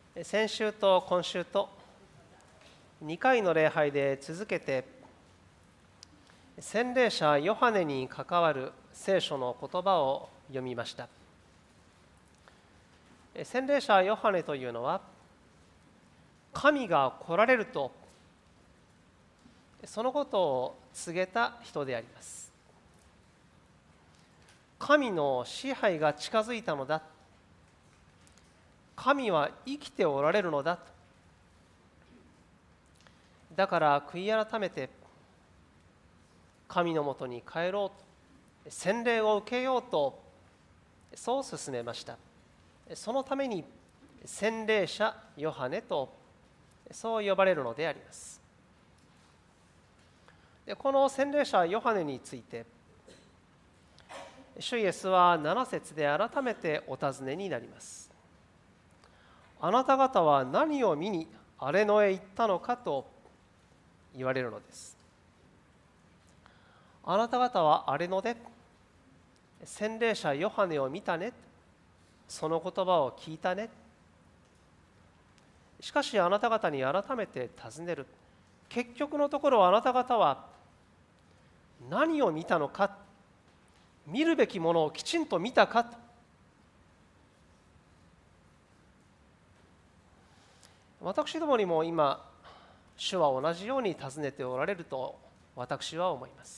先週と今週と2回の礼拝で続けて洗礼者ヨハネに関わる聖書の言葉を読みました。洗礼者ヨハネというのは神が来られるとそのことを告げた人であります。神の支配が近づいたのだ、神は生きておられるのだと、だから悔い改めて神のもとに帰ろうと、洗礼を受けようとそう勧めました。そのために洗礼者ヨハネとそう呼ばれるのであります。でこの洗礼者ヨハネについて主イエスは7節で改めてお尋ねになります。あなた方は何を見に荒野へ行ったのかと言われるのです。あなた方は荒野で洗礼者ヨハネを見たね、その言葉を聞いたね。しかしあなた方に改めて尋ねる。結局のところあなた方は何を見たのか、見るべきものをきちんと見たかと。私どもにも今主は同じように尋ねておられると私は思います。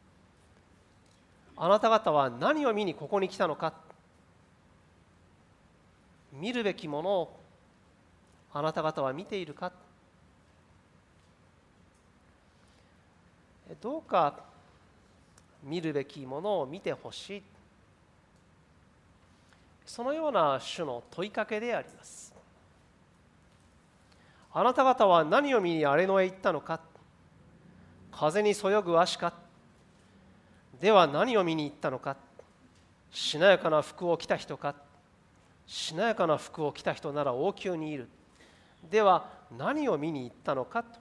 あなた方は何を見にここに来たのか、見るべきものをあなた方は見ているか。どうか見るべきものを見てほしい、そのような主の問いかけであります。あなた方は何を見に荒野へ行ったのか、風にそよぐ足か。では何を見に行ったのか、しなやかな服を着た人か。しなやかな服を着た人なら王宮にいる。では何を見に行ったのかと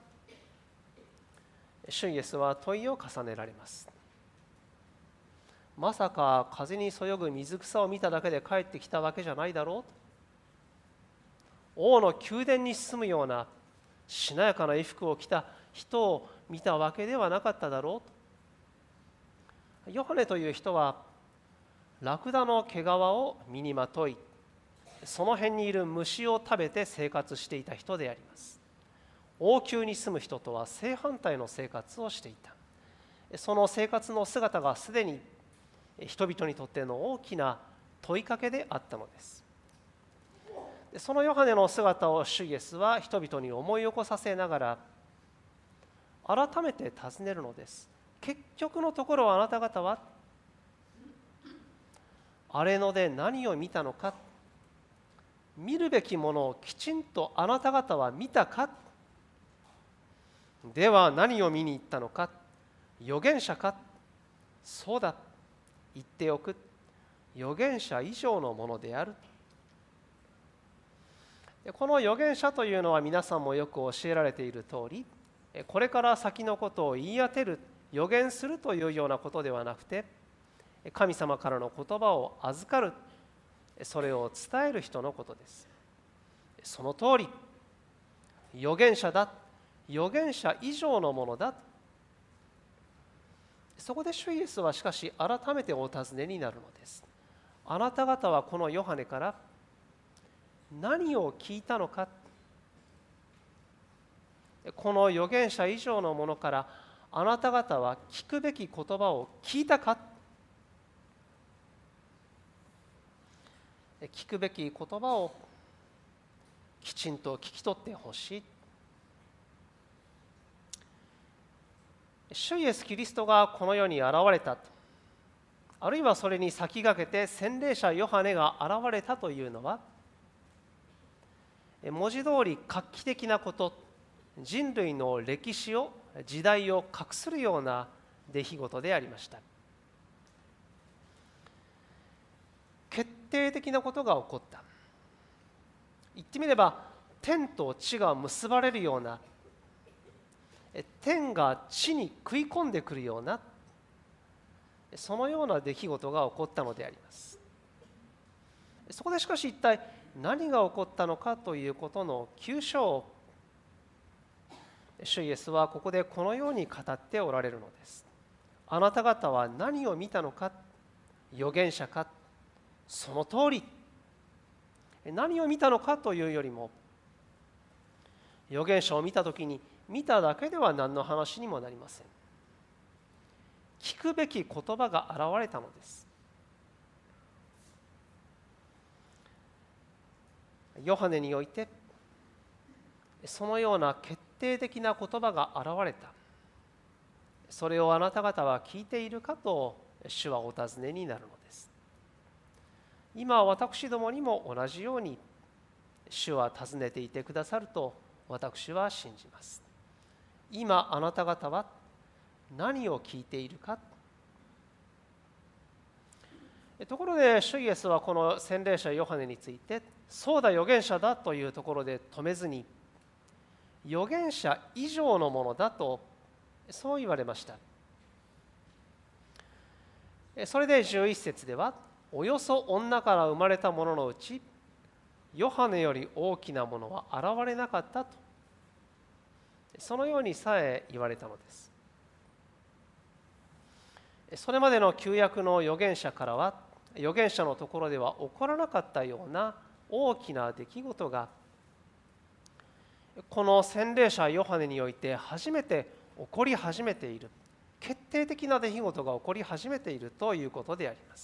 主イエスは問いを重ねられます。まさか風にそよぐ水草を見ただけで帰ってきたわけじゃないだろうと。王の宮殿に住むようなしなやかな衣服を着た人を見たわけではなかっただろうと。ヨハネという人はラクダの毛皮を身にまとい、その辺にいる虫を食べて生活していた人であります。王宮に住む人とは正反対の生活をしていた。その生活の姿がすでに人々にとっての大きな問いかけであったのです。そのヨハネの姿を主イエスは人々に思い起こさせながら改めて尋ねるのです。結局のところあなた方は荒野で何を見たのか、見るべきものをきちんとあなた方は見たか。では何を見に行ったのか、預言者か。そうだ、言っておく、預言者以上のものである。この預言者というのは皆さんもよく教えられている通り、これから先のことを言い当てる、預言するというようなことではなくて、神様からの言葉を預かる、それを伝える人のことです。その通り、預言者だ、預言者以上のものだ。そこで主イエスはしかし改めてお尋ねになるのです。あなた方はこのヨハネから何を聞いたのか。この預言者以上のものからあなた方は聞くべき言葉を聞いたか。聞くべき言葉をきちんと聞き取ってほしい。主イエスキリストがこの世に現れた、あるいはそれに先駆けて洗礼者ヨハネが現れたというのは、文字通り画期的なこと、人類の歴史を、時代を画するような出来事でありました。決定的なことが起こった。言ってみれば天と地が結ばれるような、天が地に食い込んでくるような、そのような出来事が起こったのであります。そこでしかし一体何が起こったのかということの急所を主イエスはここでこのように語っておられるのです。あなた方は何を見たのか、預言者か、その通り。何を見たのかというよりも、預言者を見たときに見ただけでは何の話にもなりません。聞くべき言葉が現れたのです。ヨハネにおいてそのような決定的な言葉が現れた。それをあなた方は聞いているかと主はお尋ねになるのです。今私どもにも同じように主は尋ねていてくださると私は信じます。今あなた方は何を聞いているか。ところで主イエスはこの洗礼者ヨハネについて、そうだ預言者だというところで止めずに、預言者以上のものだとそう言われました。それで11節では、およそ女から生まれたもののうちヨハネより大きなものは現れなかったと、そのようにさえ言われたのです。それまでの旧約の預言者からは、預言者のところでは起こらなかったような大きな出来事がこの洗礼者ヨハネにおいて初めて起こり始めている、決定的な出来事が起こり始めているということであります。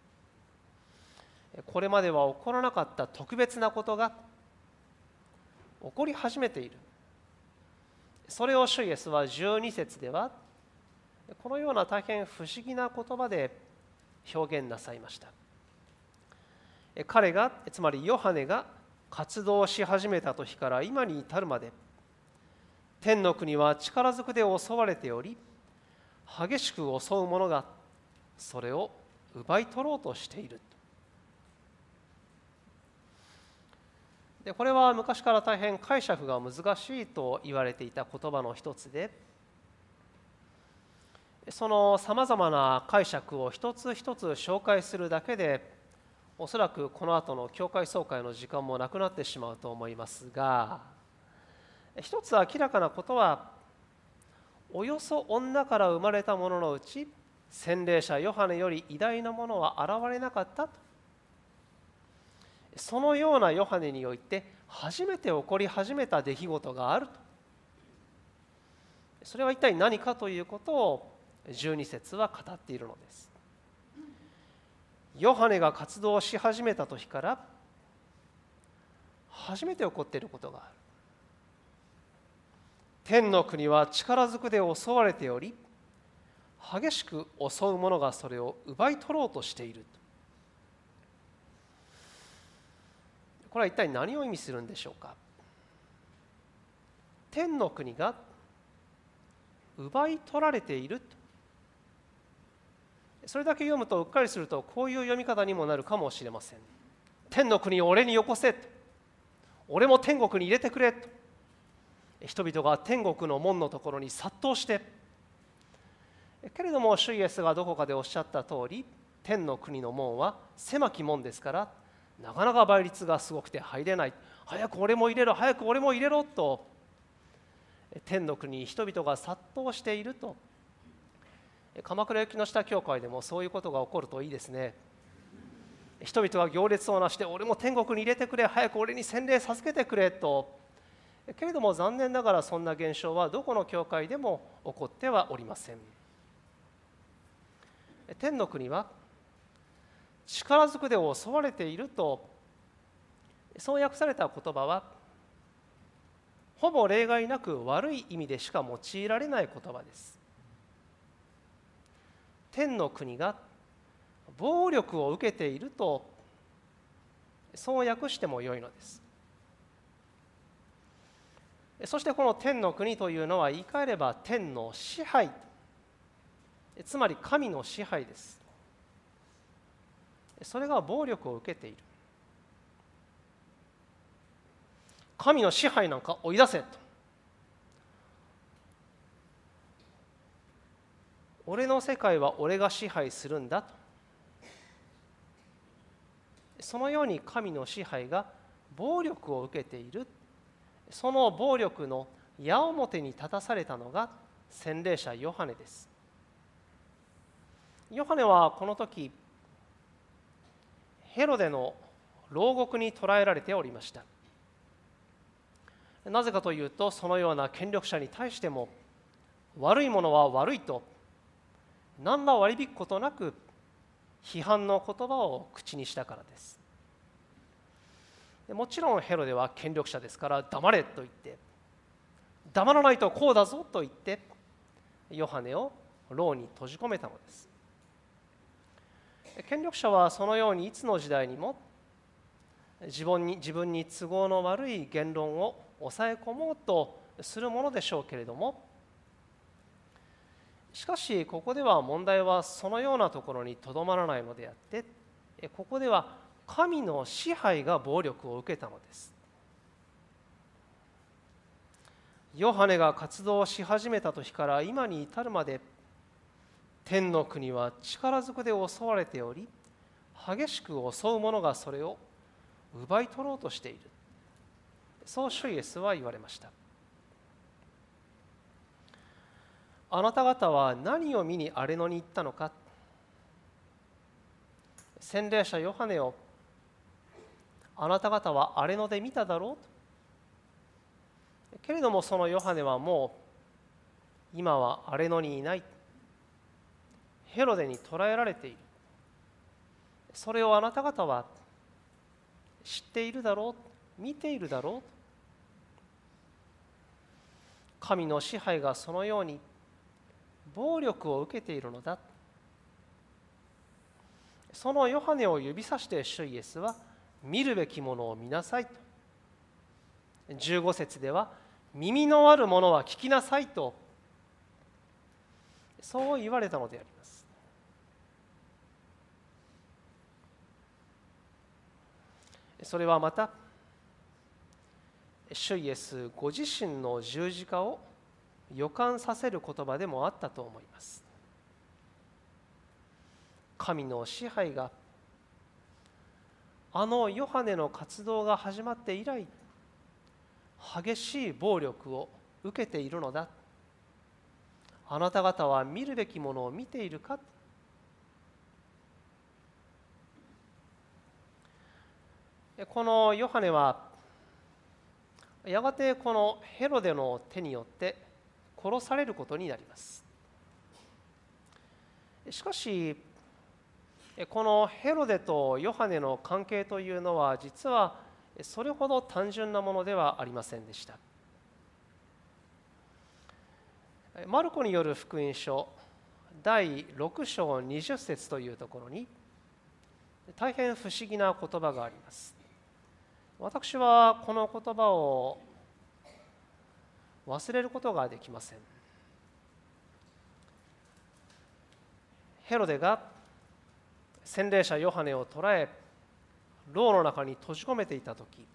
これまでは起こらなかった特別なことが起こり始めている。それを主イエスは12節ではこのような大変不思議な言葉で表現なさいました。彼が、つまりヨハネが活動し始めた時から今に至るまで、天の国は力ずくで襲われており、激しく襲う者がそれを奪い取ろうとしている。でこれは昔から大変解釈が難しいと言われていた言葉の一つで、そのさまざまな解釈を一つ一つ紹介するだけで、おそらくこの後の教会総会の時間もなくなってしまうと思いますが、一つ明らかなことは、およそ女から生まれたもののうち洗礼者ヨハネより偉大なものは現れなかったと。そのようなヨハネにおいて初めて起こり始めた出来事があると。それは一体何かということを12節は語っているのです。ヨハネが活動し始めた時から初めて起こっていることがある。天の国は力ずくで襲われており、激しく襲う者がそれを奪い取ろうとしている。これは一体何を意味するんでしょうか。天の国が奪い取られている。それだけ読むとうっかりするとこういう読み方にもなるかもしれません。天の国を俺によこせ、俺も天国に入れてくれと、人々が天国の門のところに殺到して、けれども主イエスがどこかでおっしゃった通り、天の国の門は狭き門ですから、なかなか倍率がすごくて入れない。早く俺も入れろ、早く俺も入れろと、天の国に人々が殺到していると。鎌倉雪の下教会でもそういうことが起こるといいですね。人々が行列をなして、俺も天国に入れてくれ、早く俺に洗礼授けてくれと。けれども残念ながらそんな現象はどこの教会でも起こってはおりません。天の国は力ずくで襲われていると、そう訳された言葉はほぼ例外なく悪い意味でしか用いられない言葉です。天の国が暴力を受けていると、そう訳してもよいのです。そしてこの天の国というのは言い換えれば天の支配、つまり神の支配です。それが暴力を受けている。神の支配なんか追い出せと。俺の世界は俺が支配するんだと。 そのように神の支配が暴力を受けている、その暴力の矢面に立たされたのが洗礼者ヨハネです。ヨハネはこの時ヘロデの牢獄に捕らえられておりました。なぜかというと、そのような権力者に対しても悪いものは悪いと何ら割り引くことなく批判の言葉を口にしたからです。もちろんヘロデは権力者ですから黙れと言って、黙らないとこうだぞと言ってヨハネを牢に閉じ込めたのです。権力者はそのようにいつの時代にも自分に都合の悪い言論を抑え込もうとするものでしょうけれども、しかしここでは問題はそのようなところにとどまらないのであって、ここでは神の支配が暴力を受けたのです。ヨハネが活動し始めた時から今に至るまで、天の国は力ずくで襲われており、激しく襲う者がそれを奪い取ろうとしている、そう主イエスは言われました。あなた方は何を見に荒野に行ったのか。洗礼者ヨハネをあなた方は荒野で見ただろうと。けれどもそのヨハネはもう今は荒野にいない。ヘロデに捕らえられている。それをあなた方は知っているだろう、見ているだろう。神の支配がそのように暴力を受けているのだ。そのヨハネを指さして主イエスは、見るべきものを見なさいと。15節では、耳のあるものは聞きなさいと、そう言われたのであります。それはまた主イエスご自身の十字架を予感させる言葉でもあったと思います。神の支配があのヨハネの活動が始まって以来、激しい暴力を受けているのだ。あなた方は見るべきものを見ているか。このヨハネはやがてこのヘロデの手によって殺されることになります。しかしこのヘロデとヨハネの関係というのは実はそれほど単純なものではありませんでした。マルコによる福音書第6章20節というところに大変不思議な言葉があります。私はこの言葉を忘れることができません。ヘロデが洗礼者ヨハネを捕らえ、牢の中に閉じ込めていたとき、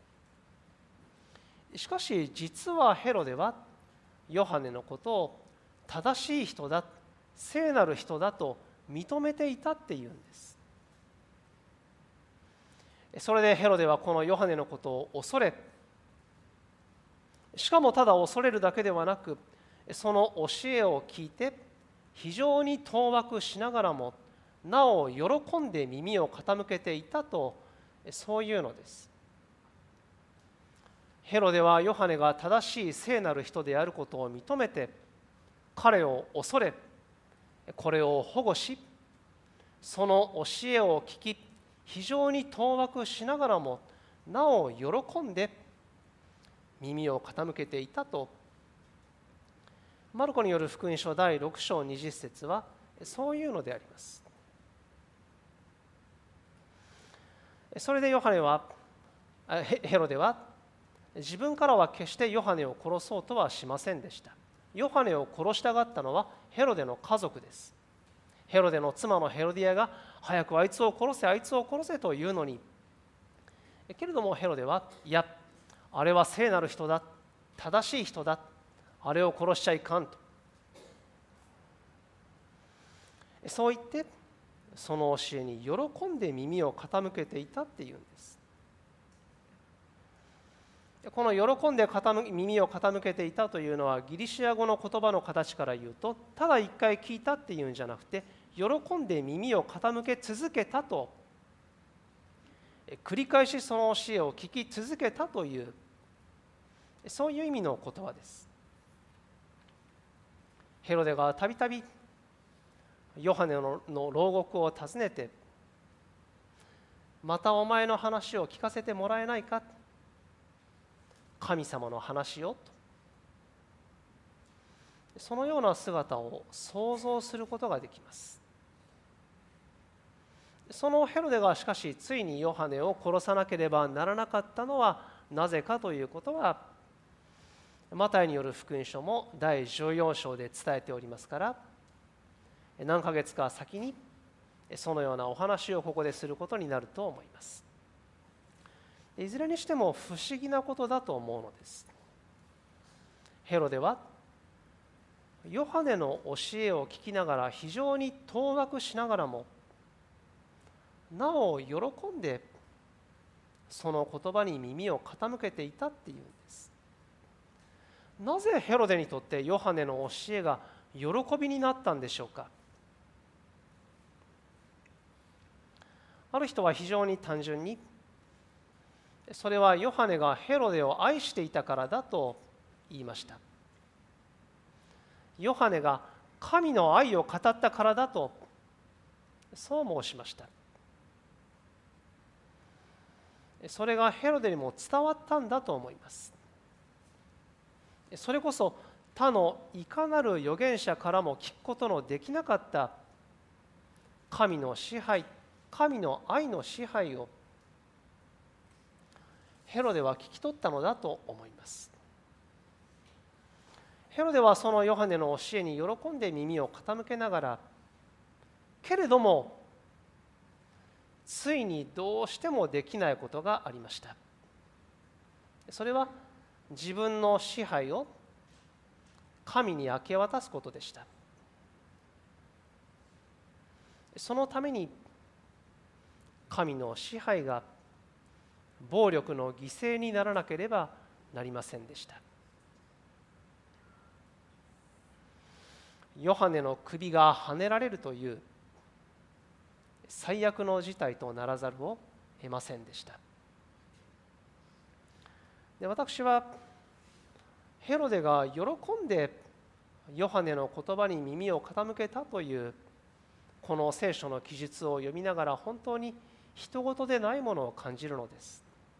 しかし実はヘロデはヨハネのことを正しい人だ、聖なる人だと認めていたっていうんです。それでヘロデはこのヨハネのことを恐れ、しかもただ恐れるだけではなく、その教えを聞いて非常に当惑しながらもなお喜んで耳を傾けていたと、そういうのです。ヘロデはヨハネが正しい聖なる人であることを認めて、彼を恐れ、これを保護し、その教えを聞き、非常に当惑しながらもなお喜んで耳を傾けていたと、マルコによる福音書第6章20節はそういうのであります。それでヘロデは自分からは決してヨハネを殺そうとはしませんでした。ヨハネを殺したがったのはヘロデの家族です。ヘロデの妻のヘロディアが早くあいつを殺せ、あいつを殺せというのに、けれどもヘロデはいや、あれは聖なる人だ、正しい人だ、あれを殺しちゃいかんと、そう言ってその教えに喜んで耳を傾けていたっていうんです。この喜んで耳を傾けていたというのは、ギリシア語の言葉の形から言うと、ただ一回聞いたっていうんじゃなくて、喜んで耳を傾け続けたと、繰り返しその教えを聞き続けたという、そういう意味の言葉です。ヘロデがたびたびヨハネの牢獄を訪ねて、またお前の話を聞かせてもらえないか、神様の話をと、そのような姿を想像することができます。そのヘロデがしかしついにヨハネを殺さなければならなかったのはなぜかということは、マタイによる福音書も第14章で伝えておりますから、何ヶ月か先にそのようなお話をここですることになると思います。いずれにしても不思議なことだと思うのです。ヘロデはヨハネの教えを聞きながら非常に当惑しながらも、なお喜んでその言葉に耳を傾けていたっていうんです。なぜヘロデにとってヨハネの教えが喜びになったんでしょうか。ある人は非常に単純に、それはヨハネがヘロデを愛していたからだと言いました。ヨハネが神の愛を語ったからだと、そう申しました。それがヘロデにも伝わったんだと思います。それこそ他のいかなる預言者からも聞くことのできなかった神の支配、神の愛の支配をヘロデは聞き取ったのだと思います。ヘロデはそのヨハネの教えに喜んで耳を傾けながら、けれどもついにどうしてもできないことがありました。それは自分の支配を神に明け渡すことでした。そのために神の支配が暴力の犠牲にならなければなりませんでした。ヨハネの首がはねられるという最悪の事態とならざるを得ませんでした。で、私はヘロデが喜んでヨハネの言葉に耳を傾けたというこの聖書の記述を読みながら、本当に人事でないものを感じるのです。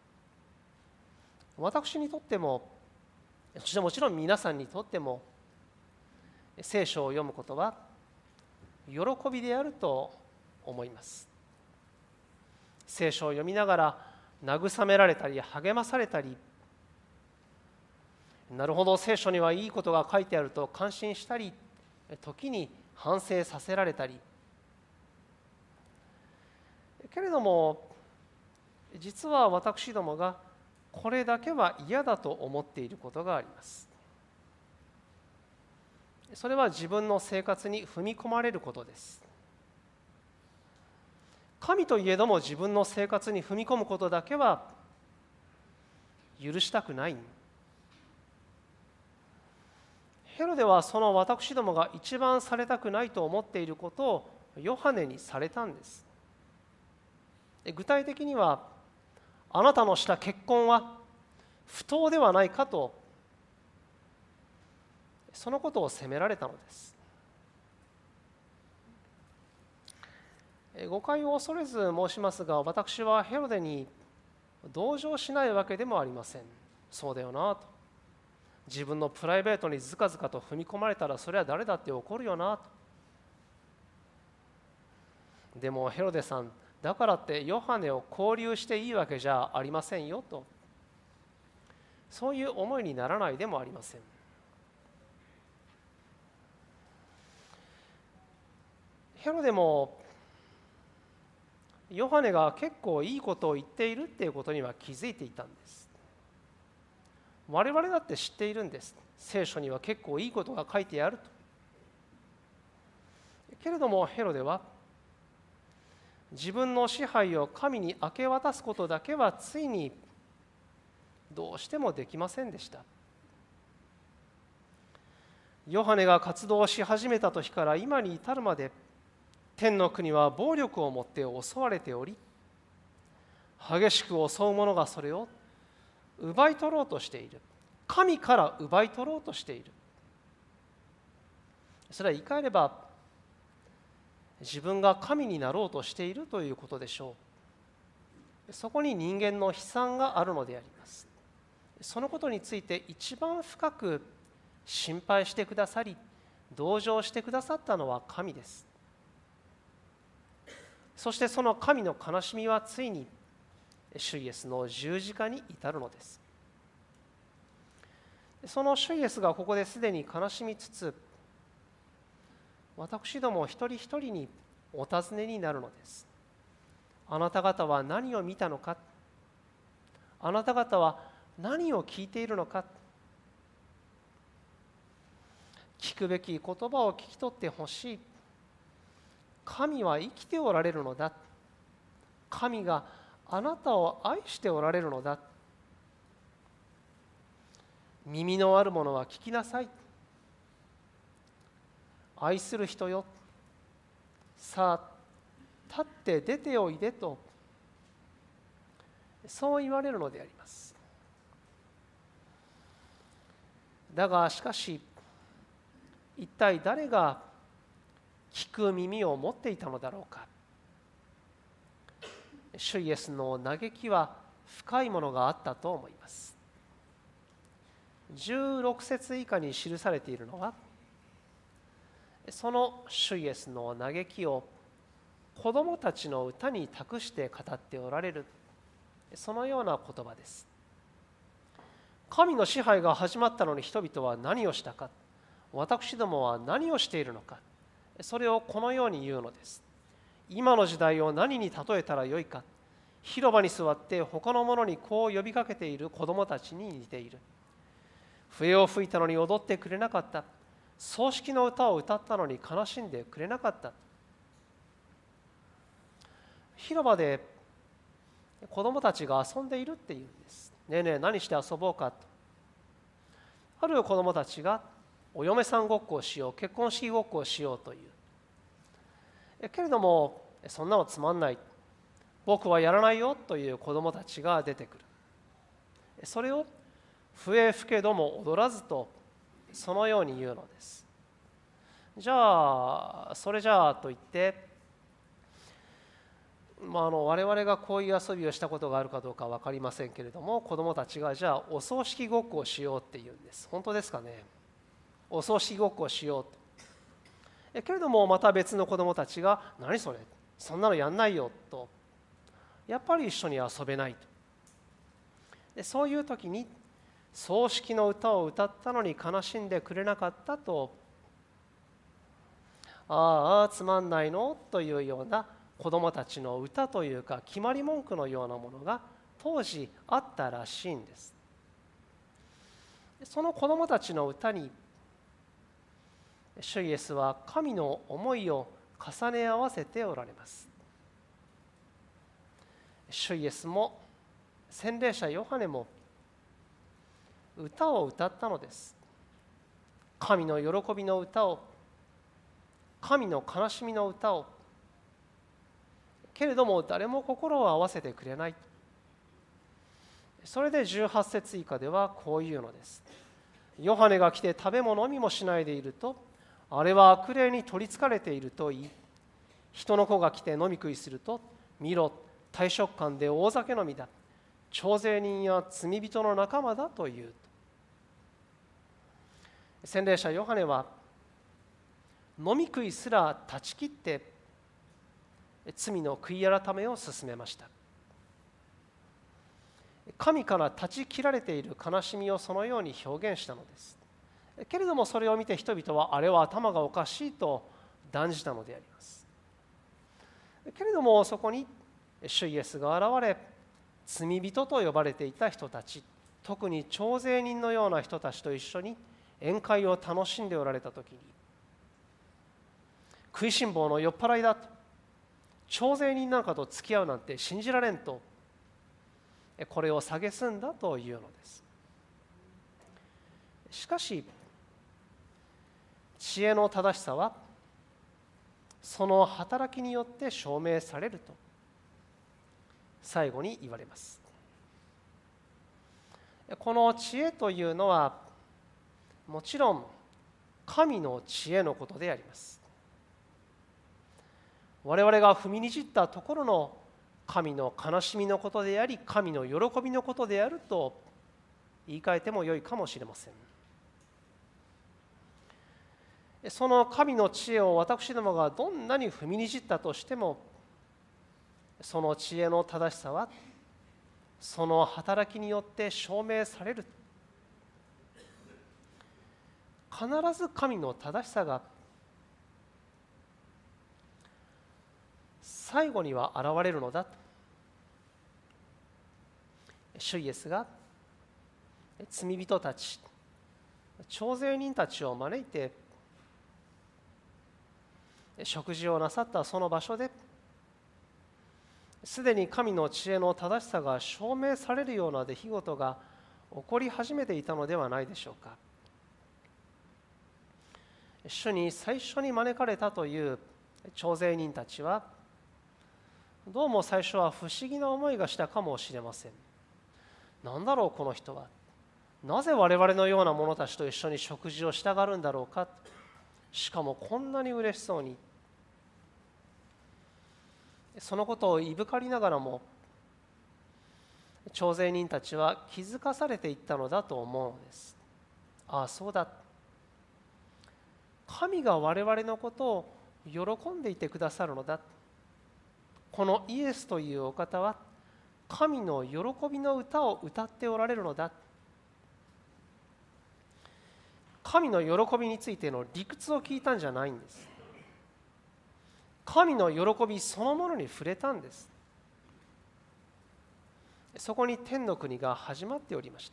私にとっても、そしてもちろん皆さんにとっても、聖書を読むことは喜びであると思います。聖書を読みながら慰められたり励まされたり、なるほど聖書にはいいことが書いてあると感心したり、時に反省させられたり、けれども実は私どもがこれだけは嫌だと思っていることがあります。それは自分の生活に踏み込まれることです。神といえども自分の生活に踏み込むことだけは許したくない。ヘロデはその私どもが一番されたくないと思っていることをヨハネにされたんです。具体的には、あなたのした結婚は不当ではないかと、そのことを責められたのです。誤解を恐れず申しますが、私はヘロデに同情しないわけでもありません。そうだよなと、自分のプライベートにずかずかと踏み込まれたらそれは誰だって怒るよなと。でもヘロデさん、だからってヨハネを勾留していいわけじゃありませんよと、そういう思いにならないでもありません。ヘロデもヨハネが結構いいことを言っているっていうことには気づいていたんです。我々だって知っているんです。聖書には結構いいことが書いてあると。けれどもヘロデは自分の支配を神に明け渡すことだけはついにどうしてもできませんでした。ヨハネが活動し始めた時から今に至るまで、天の国は暴力をもって襲われており、激しく襲う者がそれを奪い取ろうとしている。神から奪い取ろうとしている。それは言い換えれば、自分が神になろうとしているということでしょう。そこに人間の悲惨があるのであります。そのことについて一番深く心配してくださり、同情してくださったのは神です。そしてその神の悲しみはついに主イエスの十字架に至るのです。その主イエスがここですでに悲しみつつ、私ども一人一人にお尋ねになるのです。あなた方は何を見たのか、あなた方は何を聞いているのか、聞くべき言葉を聞き取ってほしい。神は生きておられるのだ。神があなたを愛しておられるのだ。耳のある者は聞きなさい。愛する人よ、さあ立って出ておいでと、そう言われるのであります。だがしかし、一体誰が聞く耳を持っていたのだろうか。主イエスの嘆きは深いものがあったと思います。16節以下に記されているのは、その主イエスの嘆きを子どもたちの歌に託して語っておられる、そのような言葉です。神の支配が始まったのに人々は何をしたか、私どもは何をしているのか、それをこのように言うのです。今の時代を何に例えたらよいか、広場に座って他の者にこう呼びかけている子どもたちに似ている。笛を吹いたのに踊ってくれなかった。葬式の歌を歌ったのに悲しんでくれなかった。広場で子どもたちが遊んでいるっていうんです。ねえねえ何して遊ぼうかと。ある子どもたちがお嫁さんごっこをしよう、結婚式ごっこをしようという。けれどもそんなのつまんない、僕はやらないよという子どもたちが出てくる。それを笛吹けども踊らずと、そのように言うのです。じゃあそれじゃあと言って、我々がこういう遊びをしたことがあるかどうか分かりませんけれども、子どもたちがじゃあお葬式ごっこをしようって言うんです。本当ですかね。お葬式ごっこをしようと。けれどもまた別の子どもたちが何それ、そんなのやんないよと、やっぱり一緒に遊べないと。でそういう時に葬式の歌を歌ったのに悲しんでくれなかったと、ああつまんないのというような子どもたちの歌というか決まり文句のようなものが当時あったらしいんです。その子どもたちの歌に主イエスは神の思いを重ね合わせておられます。主イエスも洗礼者ヨハネも歌を歌ったのです。神の喜びの歌を、神の悲しみの歌を。けれども誰も心を合わせてくれない。それで18節以下ではこういうのです。ヨハネが来て食べも飲みもしないでいると、あれは悪霊に取りつかれていると言い、人の子が来て飲み食いすると、見ろ、大食漢で大酒飲みだ、徴税人や罪人の仲間だと言うと。洗礼者ヨハネは飲み食いすら断ち切って罪の悔い改めを進めました。神から断ち切られている悲しみをそのように表現したのです。けれどもそれを見て人々はあれは頭がおかしいと断じたのであります。けれどもそこに主イエスが現れ、罪人と呼ばれていた人たち、特に徴税人のような人たちと一緒に宴会を楽しんでおられたときに、食いしん坊の酔っ払いだと、 徴税人なんかと付き合うなんて信じられんと、これを蔑んだというのです。しかし知恵の正しさはその働きによって証明されると最後に言われます。この知恵というのはもちろん神の知恵のことであります。我々が踏みにじったところの神の悲しみのことであり、神の喜びのことであると言い換えてもよいかもしれません。その神の知恵を私どもがどんなに踏みにじったとしても、その知恵の正しさはその働きによって証明される。必ず神の正しさが最後には現れるのだ。主イエスが罪人たち、徴税人たちを招いて食事をなさったその場所で、すでに神の知恵の正しさが証明されるような出来事が起こり始めていたのではないでしょうか。主に最初に招かれたという徴税人たちは、どうも最初は不思議な思いがしたかもしれません。なんだろうこの人は、なぜ我々のような者たちと一緒に食事をしたがるんだろうか、しかもこんなに嬉しそうに。そのことをいぶかりながらも、徴税人たちは気づかされていったのだと思うのです。ああ、そうだ、神が我々のことを喜んでいてくださるのだ。このイエスというお方は神の喜びの歌を歌っておられるのだ。神の喜びについての理屈を聞いたんじゃないんです。神の喜びそのものに触れたんです。そこに天の国が始まっておりました。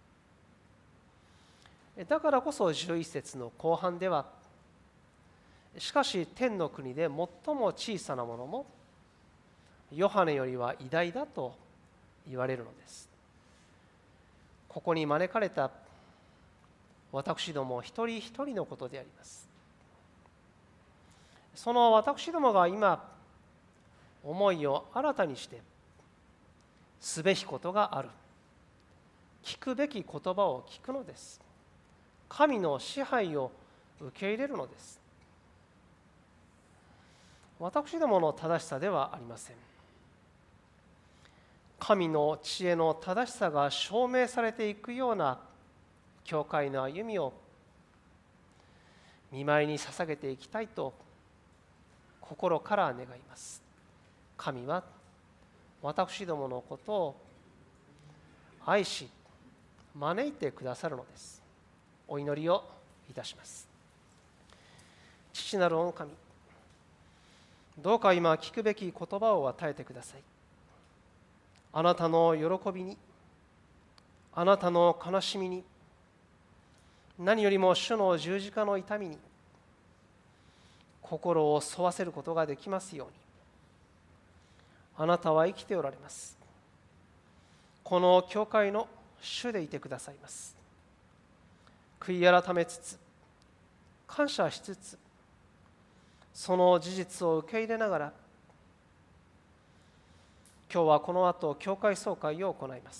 だからこそ11節の後半では、しかし天の国で最も小さなものもヨハネよりは偉大だと言われるのです。ここに招かれた私ども一人一人のことであります。その私どもが今思いを新たにしてすべきことがある。聞くべき言葉を聞くのです。神の支配を受け入れるのです。私どもの正しさではありません。神の知恵の正しさが証明されていくような教会の歩みを御前に捧げていきたいと心から願います。神は私どものことを愛し招いてくださるのです。お祈りをいたします。父なる御神、どうか今聞くべき言葉を与えてください。あなたの喜びに、あなたの悲しみに、何よりも主の十字架の痛みに心を沿わせることができますように。あなたは生きておられます。この教会の主でいてくださいます。悔い改めつつ、感謝しつつ、その事実を受け入れながら、今日はこの後教会総会を行います。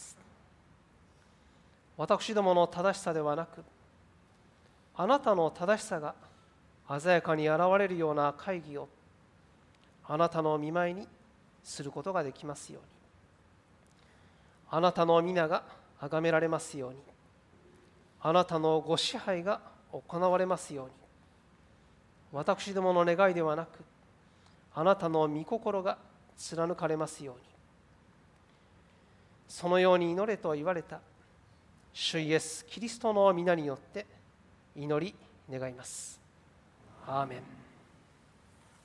私どもの正しさではなく、あなたの正しさが鮮やかに現れるような会議をあなたの御前にすることができますように。あなたの皆が崇められますように。あなたのご支配が行われますように。私どもの願いではなく、あなたの御心が貫かれますように。そのように祈れと言われた主イエス・キリストの皆によって祈り願います。アーメン。